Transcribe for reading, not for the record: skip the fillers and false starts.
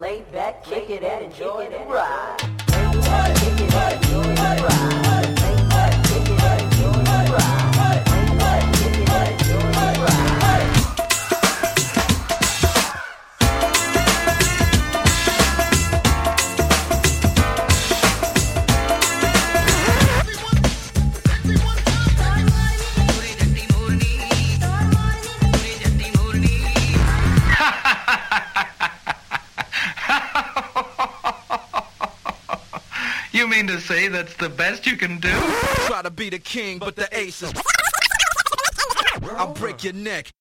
Lay back, kick it, and enjoy the ride. Lay back, kick it, and enjoy the ride. Lay back, kick it, and enjoy the ride. Lay back, kick it, and enjoy the ride. You mean to say that's the best you can do? Try to be the king, but the ace is... I'll break your neck.